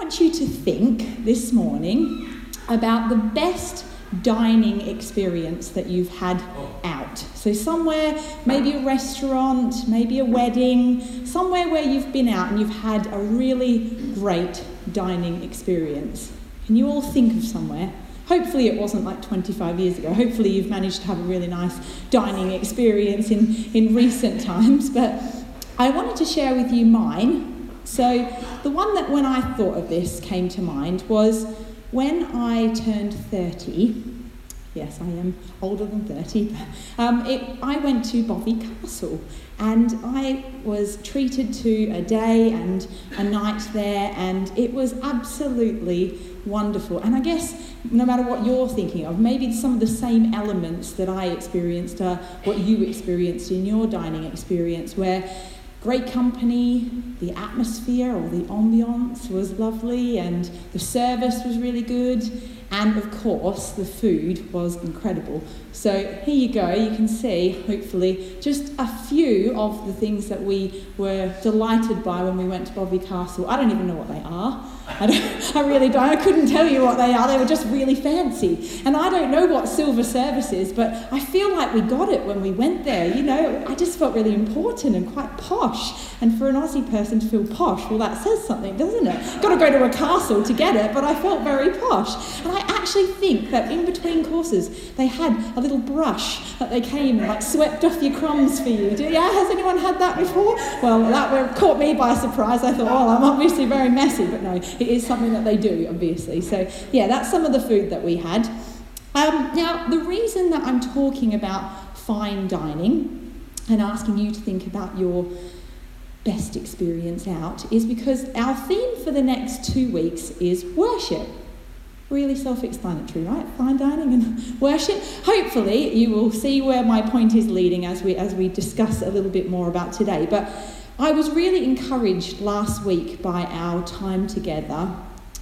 want you to think this morning about the best dining experience that you've had out. So somewhere, maybe a restaurant, maybe a wedding, somewhere where you've been out and you've had a really great dining experience. Can you all think of somewhere? Hopefully it wasn't like 25 years ago. Hopefully you've managed to have a really nice dining experience in recent times. But I wanted to share with you mine. So the one that when I thought of this came to mind was when I turned 30. Yes, I am older than 30. I went to Bovey Castle and I was treated to a day and a night there, and it was absolutely wonderful. And I guess no matter what you're thinking of, maybe some of the same elements that I experienced are what you experienced in your dining experience, where great company, the atmosphere or the ambiance was lovely, and the service was really good, and of course the food was incredible. So here you go, you can see hopefully just a few of the things that we were delighted by when we went to Bovey Castle. I don't even know what they are. I really don't. I couldn't tell you what they are. They were just really fancy. And I don't know what silver service is, but I feel like we got it when we went there. You know, I just felt really important and quite posh. And for an Aussie person to feel posh, well, that says something, doesn't it? Got to go to a castle to get it, but I felt very posh. And I actually think that in between courses, they had a little brush that they came and like swept off your crumbs for you. Has anyone had that before? Well, that caught me by surprise. I thought, oh, I'm obviously very messy, but no, it is something that they do, obviously. So, yeah, that's some of the food that we had. Now, the reason that I'm talking about fine dining and asking you to think about your best experience out is because our theme for the next 2 weeks is worship. Really self-explanatory, right? Fine dining and worship. Hopefully, you will see where my point is leading as we discuss a little bit more about today. But I was really encouraged last week by our time together.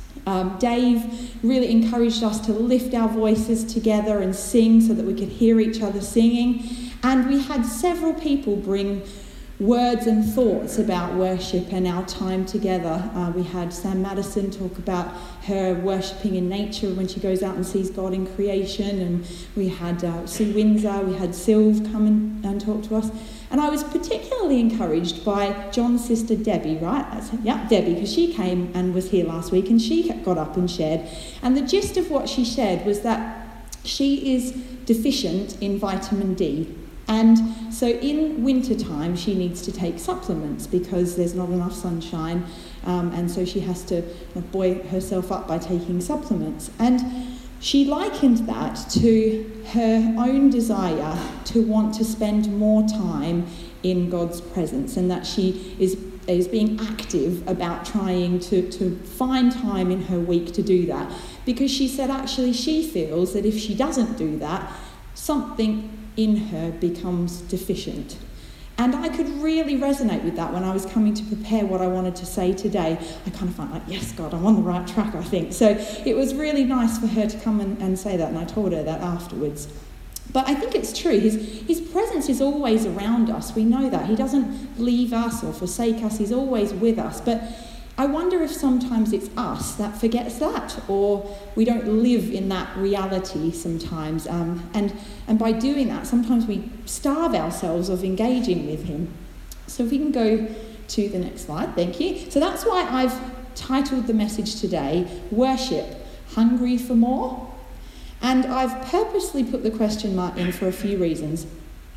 Dave really encouraged us to lift our voices together and sing so that we could hear each other singing. And we had several people bring words and thoughts about worship and our time together. We had Sam Madison talk about her worshipping in nature when she goes out and sees God in creation, and we had Sue Windsor, we had Sylv come and talk to us. And I was particularly encouraged by John's sister Debbie, right? Debbie, because she came and was here last week and she got up and shared. And the gist of what she shared was that she is deficient in vitamin D. And so in wintertime, she needs to take supplements because there's not enough sunshine, and so she has to buoy herself up by taking supplements. And she likened that to her own desire to want to spend more time in God's presence, and that she is being active about trying to find time in her week to do that. Because she said actually she feels that if she doesn't do that, something in her becomes deficient. And I could really resonate with that when I was coming to prepare what I wanted to say today. I kind of felt like, yes, God, I'm on the right track, I think. So it was really nice for her to come and say that, and I told her that afterwards. But I think it's true. His presence is always around us. We know that. He doesn't leave us or forsake us. He's always with us. But I wonder if sometimes it's us that forgets that, or we don't live in that reality sometimes. And by doing that, sometimes we starve ourselves of engaging with him. So if we can go to the next slide, thank you. So that's why I've titled the message today, Worship, Hungry for More? And I've purposely put the question mark in for a few reasons.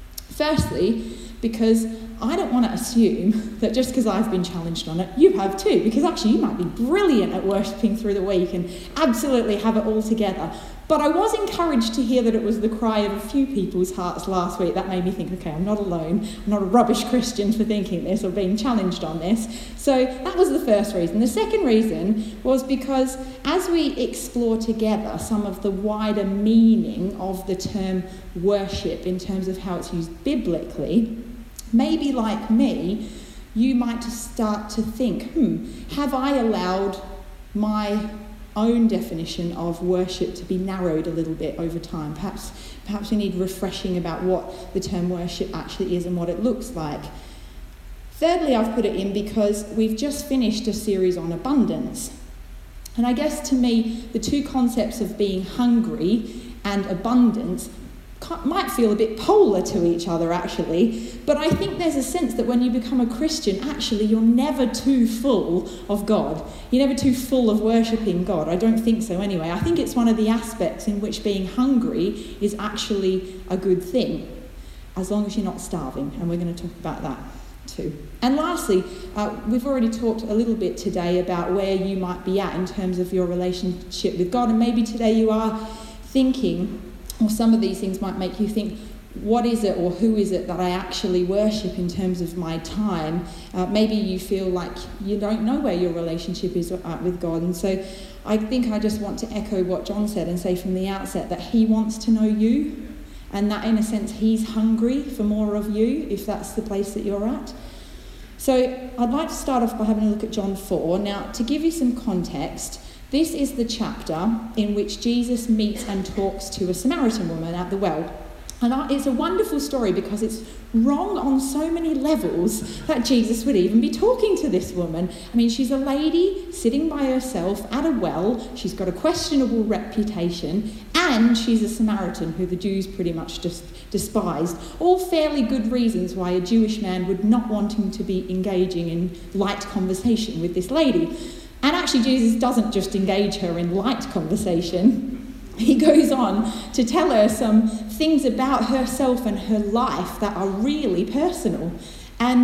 Firstly, because I don't want to assume that just because I've been challenged on it, you have too, because actually you might be brilliant at worshipping through the week and absolutely have it all together. But I was encouraged to hear that it was the cry of a few people's hearts last week. That made me think, okay, I'm not alone. I'm not a rubbish Christian for thinking this or being challenged on this. So that was the first reason. The second reason was because as we explore together some of the wider meaning of the term worship in terms of how it's used biblically, maybe like me, you might start to think, have I allowed my own definition of worship to be narrowed a little bit over time? Perhaps we need refreshing about what the term worship actually is and what it looks like. Thirdly, I've put it in because we've just finished a series on abundance. And I guess to me, the two concepts of being hungry and abundance might feel a bit polar to each other, actually. But I think there's a sense that when you become a Christian, actually, you're never too full of God. You're never too full of worshipping God. I don't think so anyway. I think it's one of the aspects in which being hungry is actually a good thing, as long as you're not starving. And we're going to talk about that too. And lastly, we've already talked a little bit today about where you might be at in terms of your relationship with God. And maybe today you are thinking, or some of these things might make you think, what is it or who is it that I actually worship in terms of my time? Maybe you feel like you don't know where your relationship is with God. And so I think I just want to echo what John said and say from the outset that he wants to know you, and that in a sense he's hungry for more of you, if that's the place that you're at. So I'd like to start off by having a look at John 4. Now, to give you some context, this is the chapter in which Jesus meets and talks to a Samaritan woman at the well. And it's a wonderful story because it's wrong on so many levels that Jesus would even be talking to this woman. I mean, she's a lady sitting by herself at a well. She's got a questionable reputation, and she's a Samaritan who the Jews pretty much just despised. All fairly good reasons why a Jewish man would not want him to be engaging in light conversation with this lady. And actually, Jesus doesn't just engage her in light conversation. He goes on to tell her some things about herself and her life that are really personal. And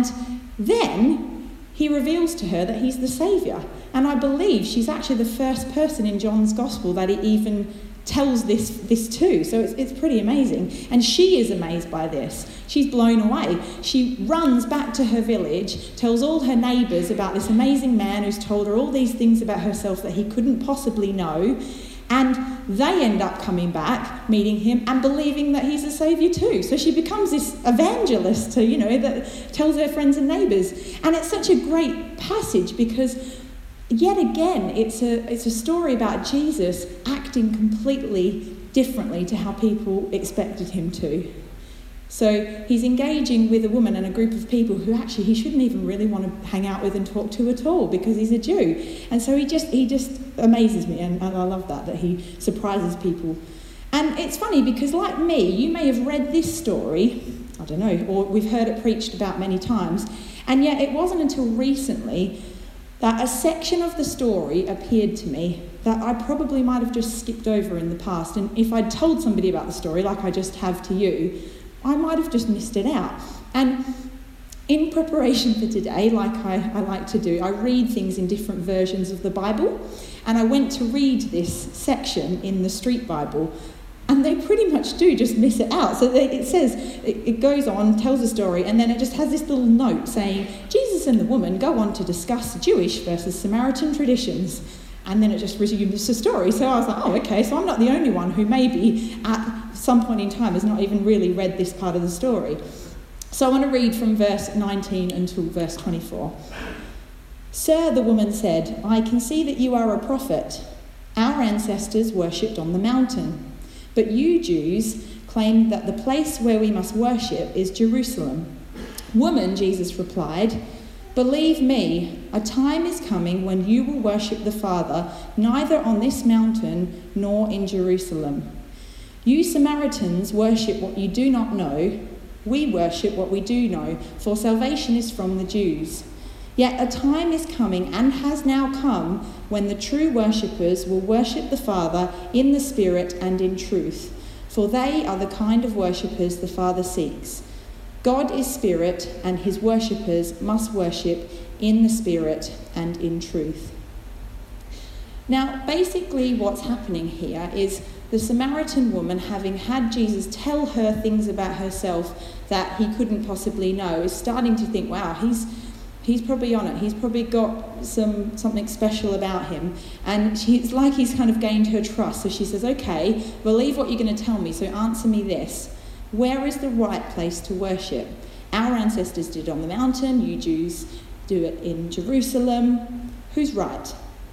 then he reveals to her that he's the Saviour. And I believe she's actually the first person in John's Gospel that he even tells this to. So it's pretty amazing. And she is amazed by this. She's blown away. She runs back to her village, tells all her neighbours about this amazing man who's told her all these things about herself that he couldn't possibly know. And they end up coming back, meeting him, and believing that he's a saviour too. So she becomes this evangelist, that tells her friends and neighbours. And it's such a great passage because, yet again, it's a story about Jesus acting completely differently to how people expected him to. So he's engaging with a woman and a group of people who actually he shouldn't even really want to hang out with and talk to at all because he's a Jew. And so he just amazes me, and I love that he surprises people. And it's funny because, like me, you may have read this story, I don't know, or we've heard it preached about many times, and yet it wasn't until recently that a section of the story appeared to me that I probably might have just skipped over in the past. And if I'd told somebody about the story, like I just have to you, I might have just missed it out. And in preparation for today, like I like to do, I read things in different versions of the Bible. And I went to read this section in the Street Bible, and they pretty much do just miss it out. So it says, it goes on, tells a story, and then it just has this little note saying, Jesus and the woman go on to discuss Jewish versus Samaritan traditions. And then it just resumes the story. So I was like, oh, okay, so I'm not the only one who maybe at some point in time has not even really read this part of the story. So I want to read from verse 19 until verse 24. Sir, the woman said, I can see that you are a prophet. Our ancestors worshipped on the mountain, but you Jews claim that the place where we must worship is Jerusalem. Woman, Jesus replied, believe me, a time is coming when you will worship the Father neither on this mountain nor in Jerusalem. You Samaritans worship what you do not know. We worship what we do know, for salvation is from the Jews. Yet a time is coming and has now come when the true worshippers will worship the Father in the Spirit and in truth, for they are the kind of worshippers the Father seeks. God is Spirit, and his worshippers must worship in the Spirit and in truth. Now, basically what's happening here is the Samaritan woman, having had Jesus tell her things about herself that he couldn't possibly know, is starting to think, wow, he's probably on it. He's probably got something special about him. And it's like he's kind of gained her trust. So she says, okay, believe what you're going to tell me, so answer me this. Where is the right place to worship? Our ancestors did on the mountain. You Jews do it in Jerusalem. Who's right?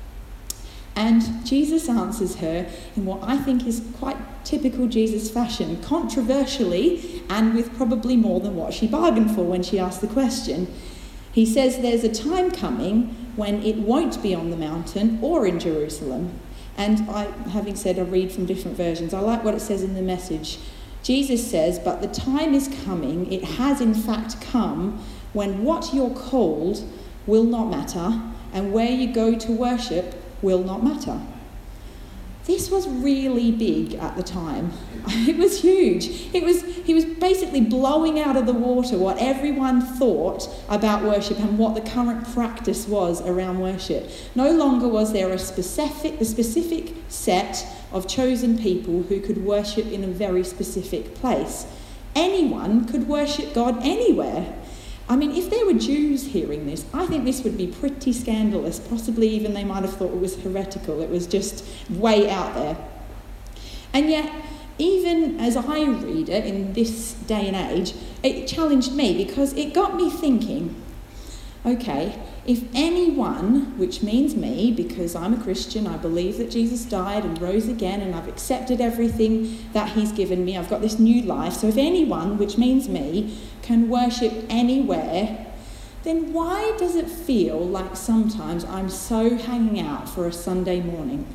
And Jesus answers her in what I think is quite typical Jesus fashion, controversially, and with probably more than what she bargained for when she asked the question. He says there's a time coming when it won't be on the mountain or in Jerusalem. And having said I read from different versions, I like what it says in the Message. Jesus says, "But the time is coming, it has in fact come, when what you're called will not matter, and where you go to worship will not matter." This was really big at the time. It was huge. He was basically blowing out of the water what everyone thought about worship and what the current practice was around worship. No longer was there a specific set of chosen people who could worship in a very specific place. Anyone could worship God anywhere. I mean, if there were Jews hearing this, I think this would be pretty scandalous. Possibly even they might have thought it was heretical. It was just way out there. And yet, even as I read it in this day and age, it challenged me because it got me thinking, okay, if anyone, which means me, because I'm a Christian, I believe that Jesus died and rose again, and I've accepted everything that he's given me, I've got this new life, so if anyone, which means me, can worship anywhere, then why does it feel like sometimes I'm so hanging out for a Sunday morning?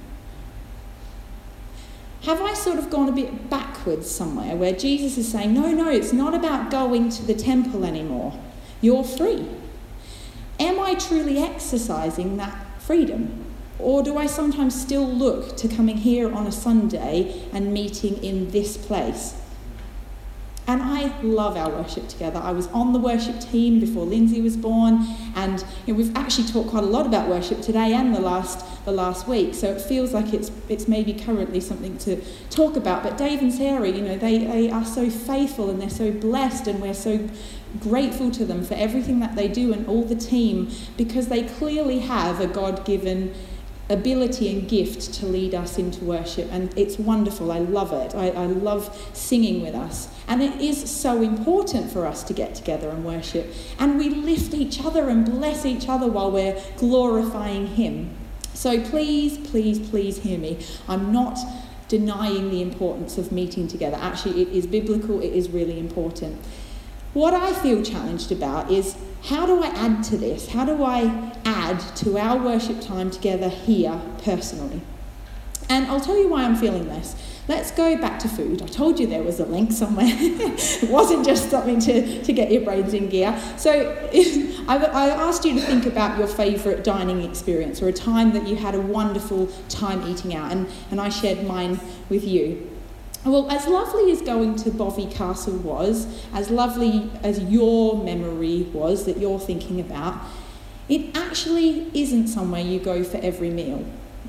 Have I sort of gone a bit backwards somewhere where Jesus is saying, no, it's not about going to the temple anymore. You're free. Am I truly exercising that freedom? Or do I sometimes still look to coming here on a Sunday and meeting in this place? And I love our worship together. I was on the worship team before Lindsay was born, and we've actually talked quite a lot about worship today and the last week, so it feels like it's maybe currently something to talk about. But Dave and Sarah, they are so faithful and they're so blessed, and we're so grateful to them for everything that they do, and all the team, because they clearly have a God-given ability and gift to lead us into worship, and it's wonderful. I love it. I love singing with us, and it is so important for us to get together and worship, and we lift each other and bless each other while we're glorifying him. So please hear me. I'm not denying the importance of meeting together. Actually, it is biblical. It is really important. What I feel challenged about is, how do I add to this? How do I add to our worship time together here personally? And I'll tell you why I'm feeling this. Let's go back to food. I told you there was a link somewhere. It wasn't just something to get your brains in gear. So I asked you to think about your favourite dining experience, or a time that you had a wonderful time eating out, and I shared mine with you. Well, as lovely as going to Bovey Castle was, as lovely as your memory was that you're thinking about, it actually isn't somewhere you go for every meal.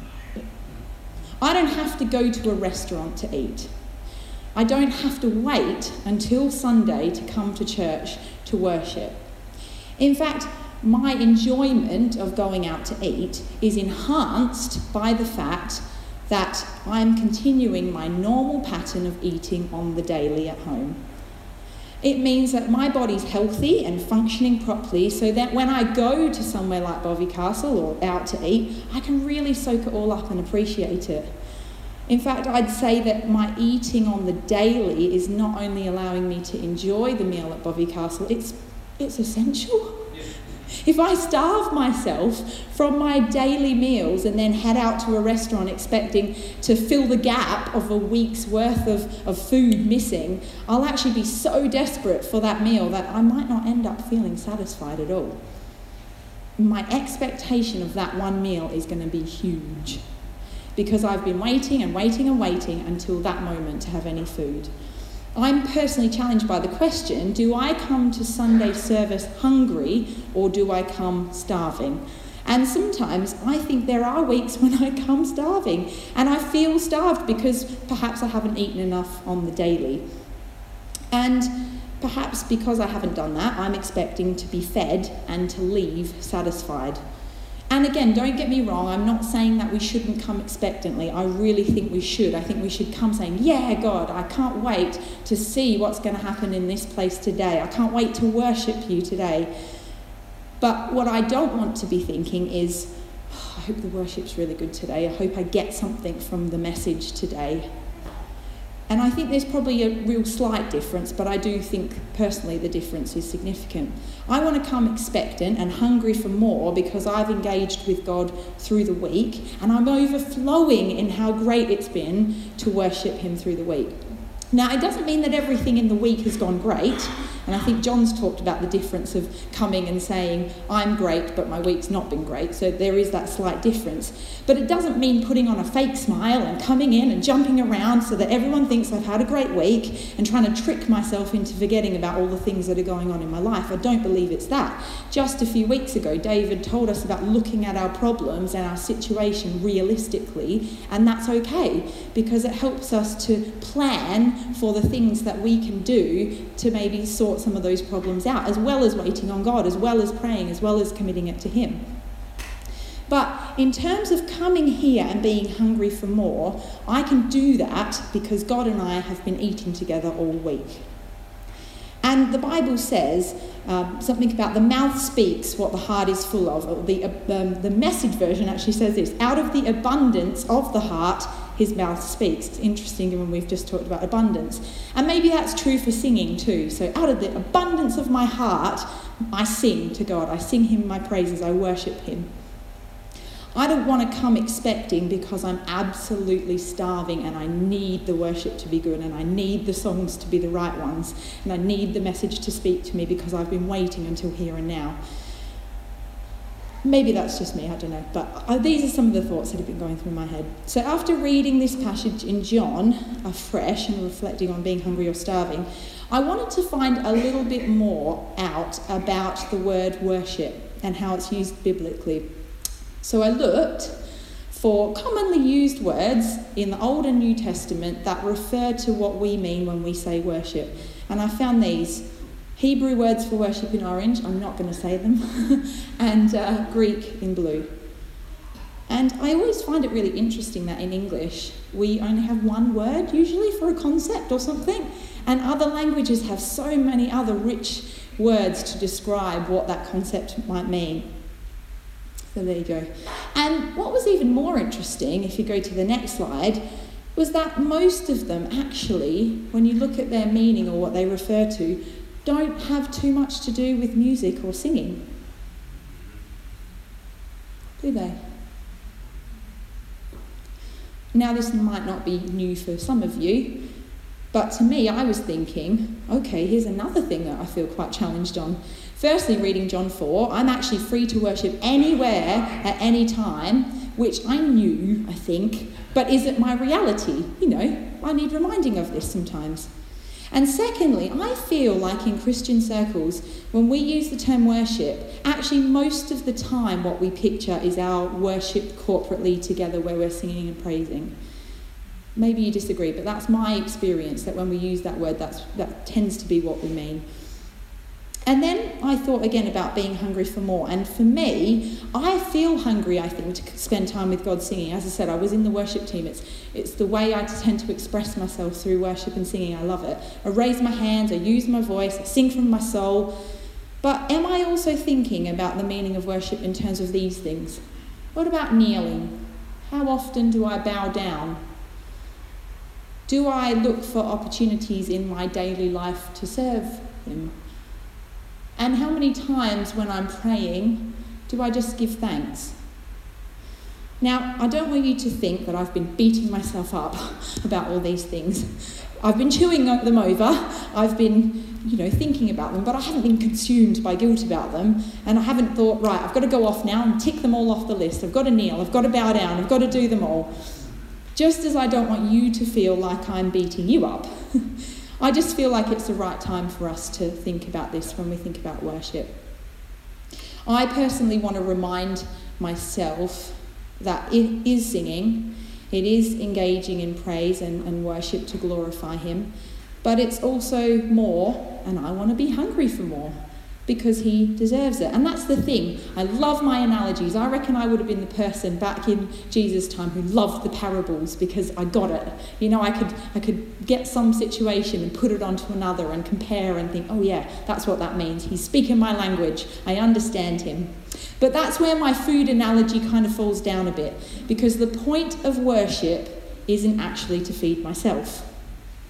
I don't have to go to a restaurant to eat. I don't have to wait until Sunday to come to church to worship. In fact, my enjoyment of going out to eat is enhanced by the fact that I'm continuing my normal pattern of eating on the daily at home. It means that my body's healthy and functioning properly, so that when I go to somewhere like Bovey Castle or out to eat, I can really soak it all up and appreciate it. In fact, I'd say that my eating on the daily is not only allowing me to enjoy the meal at Bovey Castle, it's essential. If I starve myself from my daily meals and then head out to a restaurant expecting to fill the gap of a week's worth of food missing, I'll actually be so desperate for that meal that I might not end up feeling satisfied at all. My expectation of that one meal is going to be huge, because I've been waiting until that moment to have any food. I'm personally challenged by the question, do I come to Sunday service hungry or do I come starving? And sometimes I think there are weeks when I come starving, and I feel starved because perhaps I haven't eaten enough on the daily. And perhaps because I haven't done that, I'm expecting to be fed and to leave satisfied. And again, don't get me wrong, I'm not saying that we shouldn't come expectantly. I really think we should. I think we should come saying, yeah, God, I can't wait to see what's going to happen in this place today. I can't wait to worship you today. But what I don't want to be thinking is, I hope the worship's really good today. I hope I get something from the message today. And I think there's probably a real slight difference, but I do think personally the difference is significant. I want to come expectant and hungry for more because I've engaged with God through the week, and I'm overflowing in how great it's been to worship him through the week. Now, it doesn't mean that everything in the week has gone great, and I think John's talked about the difference of coming and saying, I'm great, but my week's not been great, so there is that slight difference. But it doesn't mean putting on a fake smile and coming in and jumping around so that everyone thinks I've had a great week and trying to trick myself into forgetting about all the things that are going on in my life. I don't believe it's that. Just a few weeks ago, David told us about looking at our problems and our situation realistically, and that's okay, because it helps us to plan for the things that we can do to maybe sort some of those problems out, as well as waiting on God, as well as praying, as well as committing it to him. But in terms of coming here and being hungry for more, I can do that because God and I have been eating together all week. And the Bible says something about the mouth speaks what the heart is full of. The Message version actually says this: out of the abundance of the heart, his mouth speaks. It's interesting when we've just talked about abundance. And maybe that's true for singing too. So out of the abundance of my heart, I sing to God. I sing him my praises. I worship him. I don't want to come expecting because I'm absolutely starving and I need the worship to be good and I need the songs to be the right ones and I need the message to speak to me because I've been waiting until here and now. Maybe that's just me, I don't know. But these are some of the thoughts that have been going through my head. So after reading this passage in John afresh and reflecting on being hungry or starving, I wanted to find a little bit more out about the word worship and how it's used biblically. So I looked for commonly used words in the Old and New Testament that refer to what we mean when we say worship. And I found these. Hebrew words for worship in orange, I'm not going to say them, and Greek in blue. And I always find it really interesting that in English we only have one word usually for a concept or something, and other languages have so many other rich words to describe what that concept might mean. So there you go. And what was even more interesting, if you go to the next slide, was that most of them actually, when you look at their meaning or what they refer to, don't have too much to do with music or singing. Do they? Now, this might not be new for some of you, but to me, I was thinking, okay, here's another thing that I feel quite challenged on. Firstly, reading John 4, I'm actually free to worship anywhere at any time, which I knew, I think, but is it my reality? You know, I need reminding of this sometimes. And secondly, I feel like in Christian circles, when we use the term worship, actually most of the time what we picture is our worship corporately together where we're singing and praising. Maybe you disagree, but that's my experience, that when we use that word, that tends to be what we mean. And then I thought again about being hungry for more. And for me, I feel hungry, I think, to spend time with God singing. As I said, I was in the worship team. It's the way I tend to express myself through worship and singing. I love it. I raise my hands, I use my voice, I sing from my soul. But am I also thinking about the meaning of worship in terms of these things? What about kneeling? How often do I bow down? Do I look for opportunities in my daily life to serve him? And how many times when I'm praying do I just give thanks? Now, I don't want you to think that I've been beating myself up about all these things. I've been chewing them over. I've been, thinking about them, but I haven't been consumed by guilt about them. And I haven't thought, right, I've got to go off now and tick them all off the list. I've got to kneel. I've got to bow down. I've got to do them all. Just as I don't want you to feel like I'm beating you up. I just feel like it's the right time for us to think about this when we think about worship. I personally want to remind myself that it is singing, it is engaging in praise and worship to glorify him, but it's also more, and I want to be hungry for more, because he deserves it. And that's the thing. I love my analogies. I reckon I would have been the person back in Jesus' time who loved the parables because I got it. I could get some situation and put it onto another and compare and think, oh yeah, that's what that means. He's speaking my language. I understand him. But that's where my food analogy kind of falls down a bit, because the point of worship isn't actually to feed myself.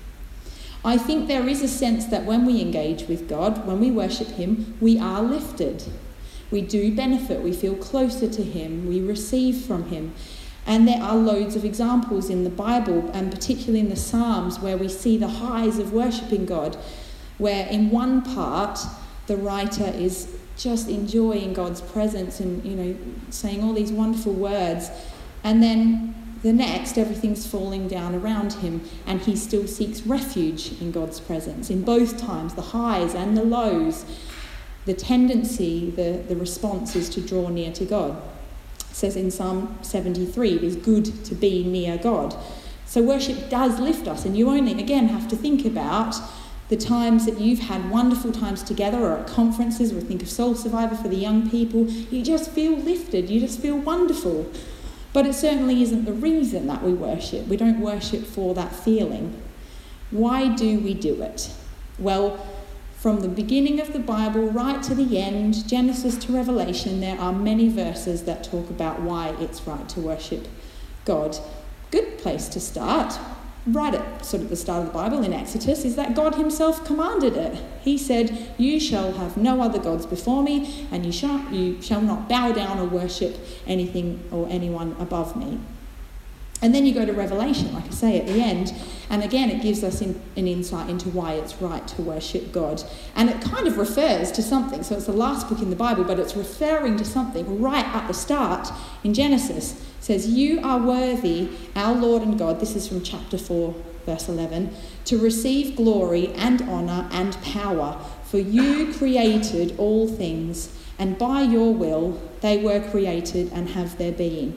I think there is a sense that when we engage with God, when we worship him, we are lifted. We do benefit, we feel closer to him, we receive from him. And there are loads of examples in the Bible, and particularly in the Psalms, where we see the highs of worshipping God, where in one part the writer is just enjoying God's presence and, saying all these wonderful words, and then the next, everything's falling down around him, and he still seeks refuge in God's presence. In both times, the highs and the lows, the tendency, the response is to draw near to God. It says in Psalm 73, it is good to be near God. So worship does lift us, and you only, again, have to think about the times that you've had wonderful times together, or at conferences, or think of Soul Survivor for the young people. You just feel lifted, you just feel wonderful. But it certainly isn't the reason that we worship. We don't worship for that feeling. Why do we do it? Well, from the beginning of the Bible right to the end, Genesis to Revelation, there are many verses that talk about why it's right to worship God. Good place to start, right at sort of the start of the Bible in Exodus, is that God himself commanded it. He said, "You shall have no other gods before me, and you shall not bow down or worship anything or anyone above me." And then you go to Revelation, like I say, at the end, and again it gives us an insight into why it's right to worship God. And it kind of refers to something, so it's the last book in the Bible, but it's referring to something right at the start in Genesis. It says, "You are worthy, our Lord and God," this is from chapter 4, verse 11, "to receive glory and honour and power, for you created all things, and by your will they were created and have their being."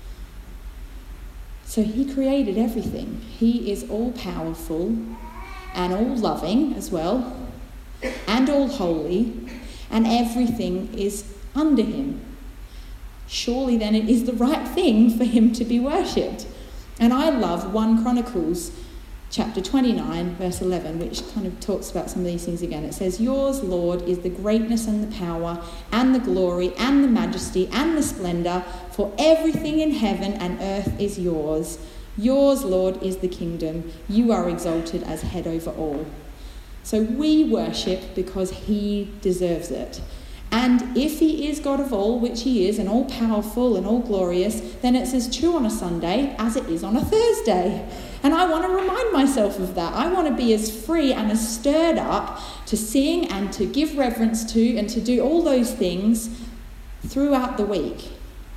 So he created everything. He is all-powerful and all-loving as well, and all-holy, and everything is under him. Surely then it is the right thing for him to be worshipped. And I love 1 Chronicles chapter 29, verse 11, which kind of talks about some of these things again. It says, "Yours, Lord, is the greatness and the power and the glory and the majesty and the splendour, for everything in heaven and earth is yours. Yours, Lord, is the kingdom. You are exalted as head over all." So we worship because he deserves it. And if he is God of all, which he is, and all-powerful and all-glorious, then it's as true on a Sunday as it is on a Thursday. And I want to remind myself of that. I want to be as free and as stirred up to sing and to give reverence to and to do all those things throughout the week.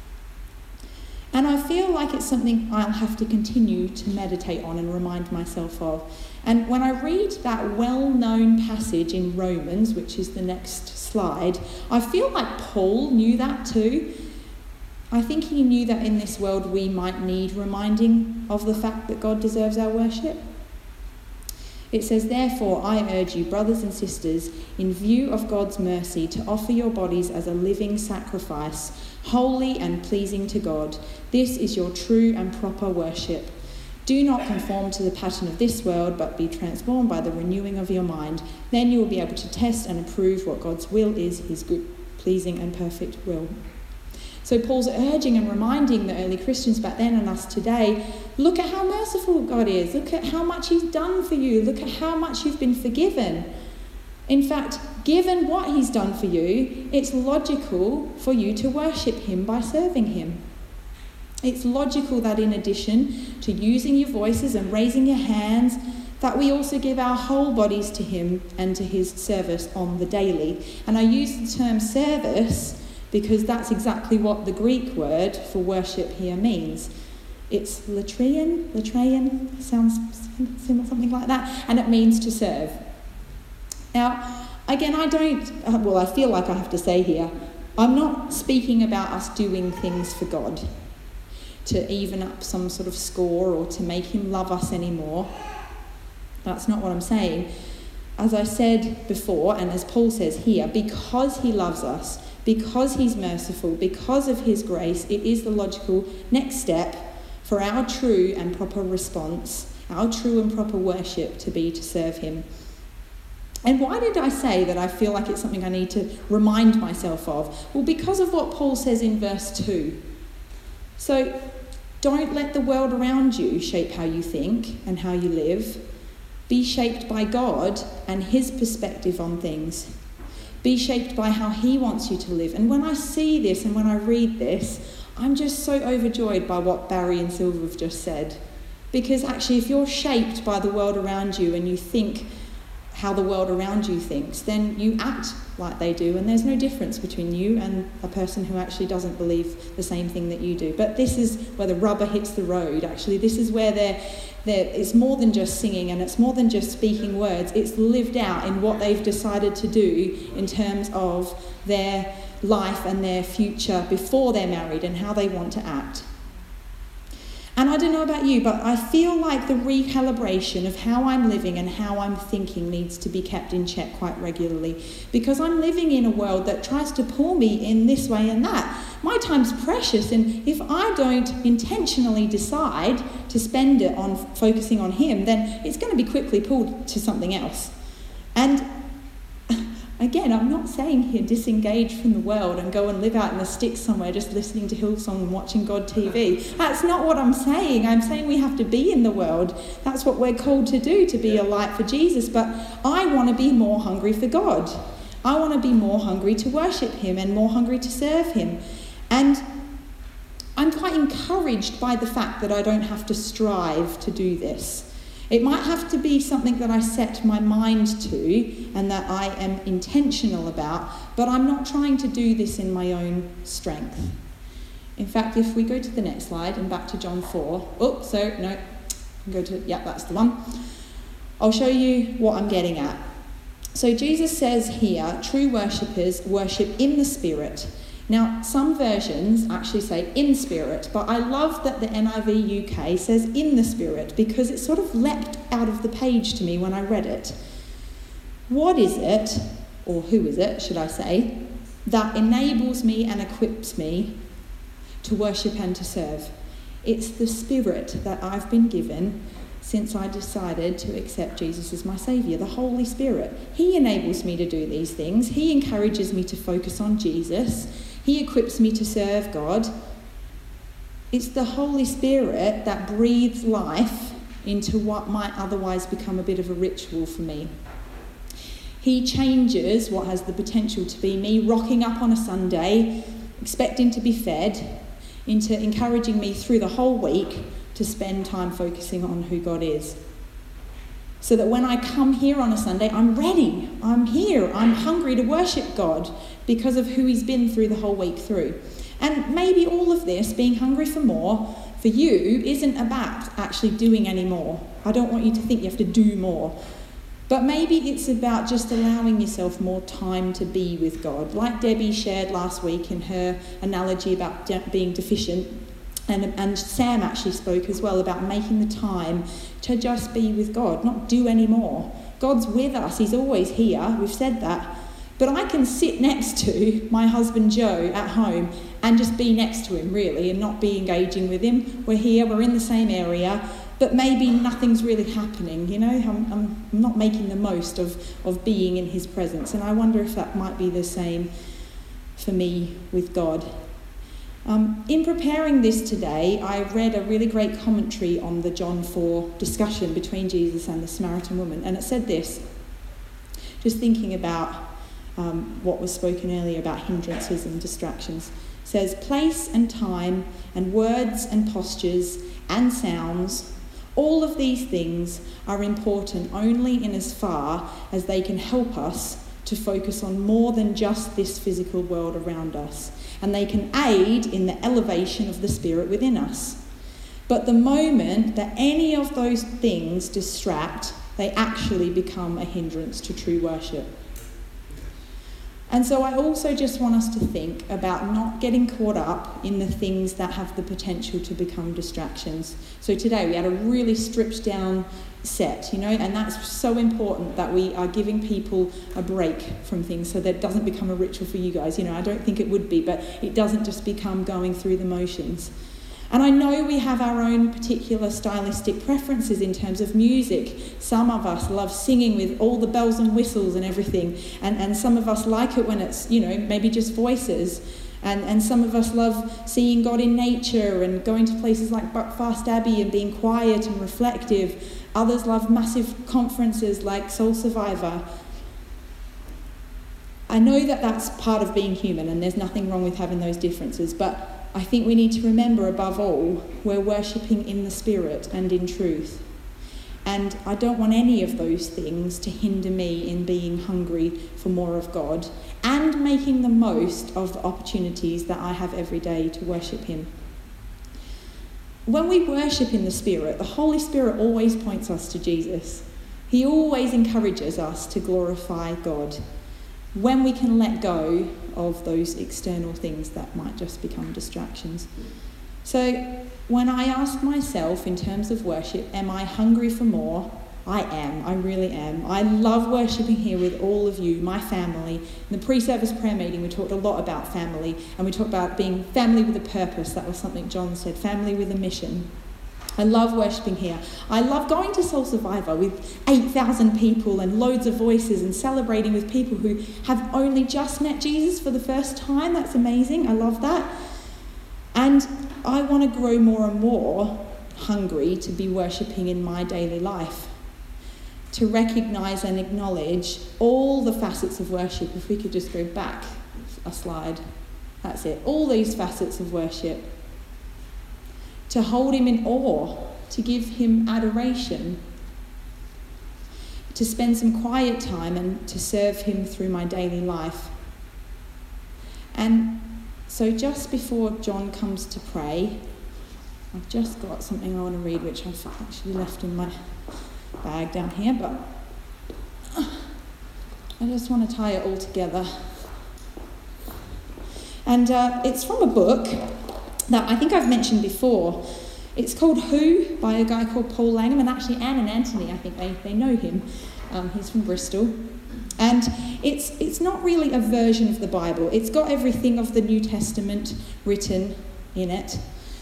And I feel like it's something I'll have to continue to meditate on and remind myself of. And when I read that well-known passage in Romans, which is the next slide, I feel like Paul knew that too. I think he knew that in this world we might need reminding of the fact that God deserves our worship. It says, "Therefore I urge you, brothers and sisters, in view of God's mercy, to offer your bodies as a living sacrifice, holy and pleasing to God. This is your true and proper worship. Do not conform to the pattern of this world, but be transformed by the renewing of your mind. Then you will be able to test and approve what God's will is, his good, pleasing and perfect will." So Paul's urging and reminding the early Christians back then and us today, look at how merciful God is. Look at how much he's done for you. Look at how much you've been forgiven. In fact, given what he's done for you, it's logical for you to worship him by serving him. It's logical that in addition to using your voices and raising your hands, that we also give our whole bodies to him and to his service on the daily. And I use the term service because that's exactly what the Greek word for worship here means. It's latrein, sounds something like that, and it means to serve. Now, again, I feel like I have to say here, I'm not speaking about us doing things for God to even up some sort of score or to make him love us anymore. That's not what I'm saying. As I said before, and as Paul says here, because he loves us, because he's merciful, because of his grace, it is the logical next step for our true and proper response, our true and proper worship to be to serve him. And why did I say that I feel like it's something I need to remind myself of? Well, because of what Paul says in verse 2. So don't let the world around you shape how you think and how you live. Be shaped by God and his perspective on things. Be shaped by how he wants you to live. And when I see this and when I read this, I'm just so overjoyed by what Barry and Silva have just said. Because actually, if you're shaped by the world around you and you think how the world around you thinks, then you act like they do, and there's no difference between you and a person who actually doesn't believe the same thing that you do. But this is where the rubber hits the road, actually. This is where it's more than just singing, and it's more than just speaking words. It's lived out in what they've decided to do in terms of their life and their future before they're married and how they want to act. And I don't know about you, but I feel like the recalibration of how I'm living and how I'm thinking needs to be kept in check quite regularly, because I'm living in a world that tries to pull me in this way and that. My time's precious, and if I don't intentionally decide to spend it on focusing on him, then it's going to be quickly pulled to something else. And again, I'm not saying here disengage from the world and go and live out in the sticks somewhere just listening to Hillsong and watching God TV. That's not what I'm saying. I'm saying we have to be in the world. That's what we're called to do, to be a light for Jesus. But I want to be more hungry for God. I want to be more hungry to worship him and more hungry to serve him. And I'm quite encouraged by the fact that I don't have to strive to do this. It might have to be something that I set my mind to and that I am intentional about, but I'm not trying to do this in my own strength. In fact, if we go to the next slide and back to John 4. That's the one. I'll show you what I'm getting at. So Jesus says here, true worshippers worship in the Spirit. Now, some versions actually say in spirit, but I love that the NIV UK says in the Spirit, because it sort of leapt out of the page to me when I read it. What is it, or who is it, should I say, that enables me and equips me to worship and to serve? It's the Spirit that I've been given since I decided to accept Jesus as my Saviour, the Holy Spirit. He enables me to do these things. He encourages me to focus on Jesus. He equips me to serve God. It's the Holy Spirit that breathes life into what might otherwise become a bit of a ritual for me. He changes what has the potential to be me rocking up on a Sunday, expecting to be fed, into encouraging me through the whole week to spend time focusing on who God is. So that when I come here on a Sunday, I'm ready, I'm here, I'm hungry to worship God because of who he's been through the whole week through. And maybe all of this, being hungry for more, for you, isn't about actually doing any more. I don't want you to think you have to do more. But maybe it's about just allowing yourself more time to be with God. Like Debbie shared last week in her analogy about being deficient, and Sam actually spoke as well about making the time to just be with God, not do any more. God's with us, he's always here, we've said that. But I can sit next to my husband Joe at home and just be next to him really and not be engaging with him. We're here, we're in the same area, but maybe nothing's really happening, you know. I'm not making the most of being in his presence. And I wonder if that might be the same for me with God. In preparing this today, I read a really great commentary on the John 4 discussion between Jesus and the Samaritan woman, and it said this, just thinking about what was spoken earlier about hindrances and distractions. It says, place and time and words and postures and sounds, all of these things are important only in as far as they can help us to focus on more than just this physical world around us. And they can aid in the elevation of the Spirit within us. But the moment that any of those things distract, they actually become a hindrance to true worship. And so I also just want us to think about not getting caught up in the things that have the potential to become distractions. So today we had a really stripped down set, you know, and that's so important that we are giving people a break from things so that it doesn't become a ritual for you guys. You know, I don't think it would be, but it doesn't just become going through the motions. And I know we have our own particular stylistic preferences in terms of music. Some of us love singing with all the bells and whistles and everything, and some of us like it when it's, you know, maybe just voices. And some of us love seeing God in nature and going to places like Buckfast Abbey and being quiet and reflective. Others love massive conferences like Soul Survivor. I know that that's part of being human and there's nothing wrong with having those differences, but I think we need to remember above all, we're worshipping in the Spirit and in truth. And I don't want any of those things to hinder me in being hungry for more of God and making the most of the opportunities that I have every day to worship him. When we worship in the Spirit, the Holy Spirit always points us to Jesus. He always encourages us to glorify God when we can let go of those external things that might just become distractions. So when I ask myself in terms of worship, am I hungry for more? I am. I really am. I love worshipping here with all of you, my family. In the pre-service prayer meeting, we talked a lot about family, and we talked about being family with a purpose. That was something John said, family with a mission. I love worshipping here. I love going to Soul Survivor with 8,000 people and loads of voices and celebrating with people who have only just met Jesus for the first time. That's amazing. I love that. And I want to grow more and more hungry to be worshipping in my daily life, to recognise and acknowledge all the facets of worship. If we could just go back a slide. That's it. All these facets of worship. To hold him in awe, to give him adoration, to spend some quiet time and to serve him through my daily life. And so just before John comes to pray, I've just got something I want to read, which I've actually left in my bag down here, but I just want to tie it all together. And it's from a book that I think I've mentioned before. It's called Who by a guy called Paul Langham, and actually Anne and Anthony, I think they know him. He's from Bristol. And it's not really a version of the Bible. It's got everything of the New Testament written in it.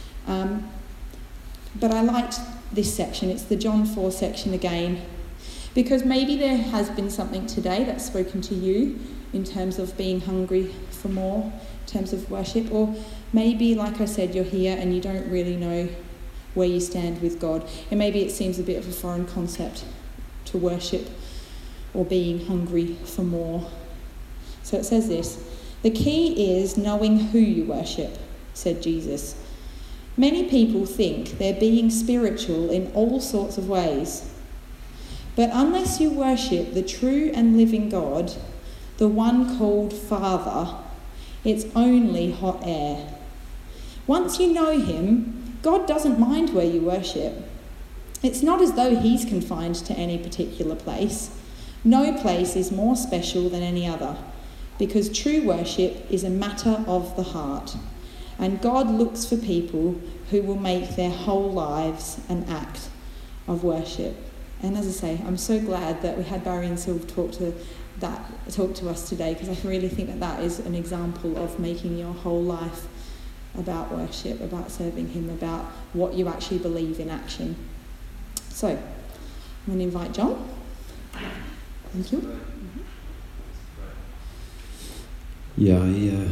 But I liked this section. It's the John 4 section again, because maybe there has been something today that's spoken to you in terms of being hungry for more, in terms of worship, or maybe, like I said, you're here and you don't really know where you stand with God, and maybe it seems a bit of a foreign concept to worship or being hungry for more. So it says this: the key is knowing who you worship, said Jesus. Many people think they're being spiritual in all sorts of ways, but unless you worship the true and living God, the one called Father, it's only hot air. Once you know him, God doesn't mind where you worship. It's not as though he's confined to any particular place. No place is more special than any other, because true worship is a matter of the heart, and God looks for people who will make their whole lives an act of worship. And as I say, I'm so glad that we had Barry and Sylv talk to us today, because I really think that is an example of making your whole life about worship, about serving him, about what you actually believe in action. So, I'm going to invite John. Thank you. Yeah,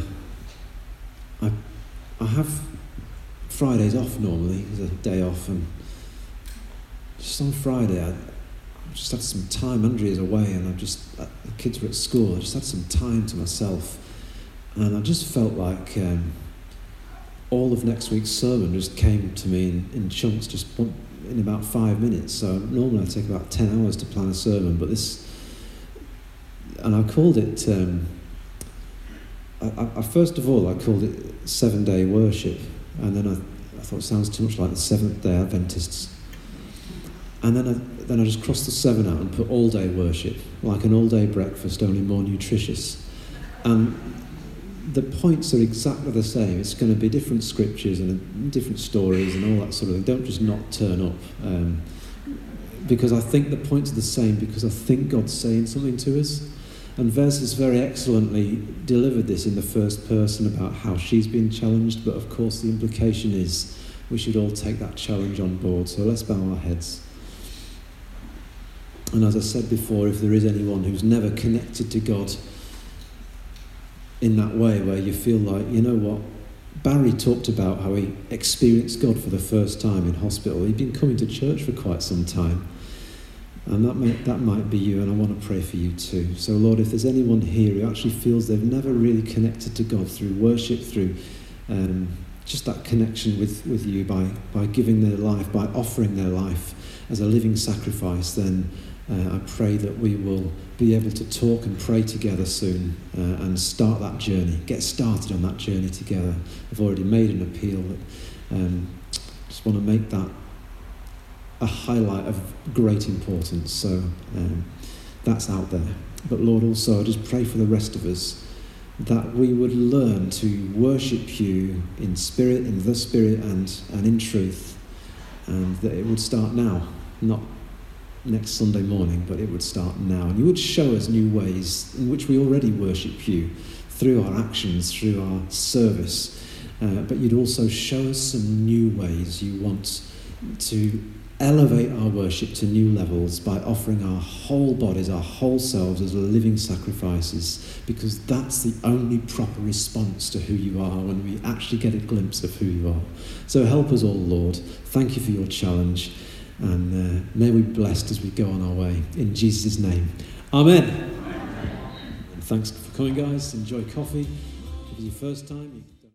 I have Fridays off normally, as a day off, and just on Friday I just had some time. Andrea's away and the kids were at school. I just had some time to myself, and I just felt like all of next week's sermon just came to me in chunks, just in about 5 minutes. So normally I take about 10 hours to plan a sermon, but and I called it, I first of all I called it 7-day worship, and then I thought it sounds too much like the Seventh-day Adventists. And then I just crossed the 7 out and put all-day worship, like an all-day breakfast, only more nutritious. And the points are exactly the same. It's going to be different scriptures and different stories and all that sort of thing. Don't just not turn up. Because I think the points are the same, because I think God's saying something to us. And Vez has very excellently delivered this in the first person about how she's been challenged, but of course the implication is we should all take that challenge on board. So let's bow our heads. And as I said before, if there is anyone who's never connected to God in that way where you feel like, you know what, Barry talked about how he experienced God for the first time in hospital. He'd been coming to church for quite some time. And that might be you, and I want to pray for you too. So Lord, if there's anyone here who actually feels they've never really connected to God through worship, through just that connection with you by giving their life, by offering their life as a living sacrifice, then I pray that we will be able to talk and pray together soon and start that journey, get started on that journey together. I've already made an appeal. Just want to make that a highlight of great importance. So that's out there. But Lord, also I just pray for the rest of us that we would learn to worship you in spirit, in the spirit and in truth, and that it would start now, not next Sunday morning, but it would start now. And you would show us new ways in which we already worship you through our actions, through our service, but you'd also show us some new ways. You want to elevate our worship to new levels by offering our whole bodies, our whole selves as living sacrifices, because that's the only proper response to who you are when we actually get a glimpse of who you are. So help us all, Lord. Thank you for your challenge, and may we be blessed as we go on our way. In Jesus' name, amen. And thanks for coming, guys. Enjoy coffee. If it's your first time,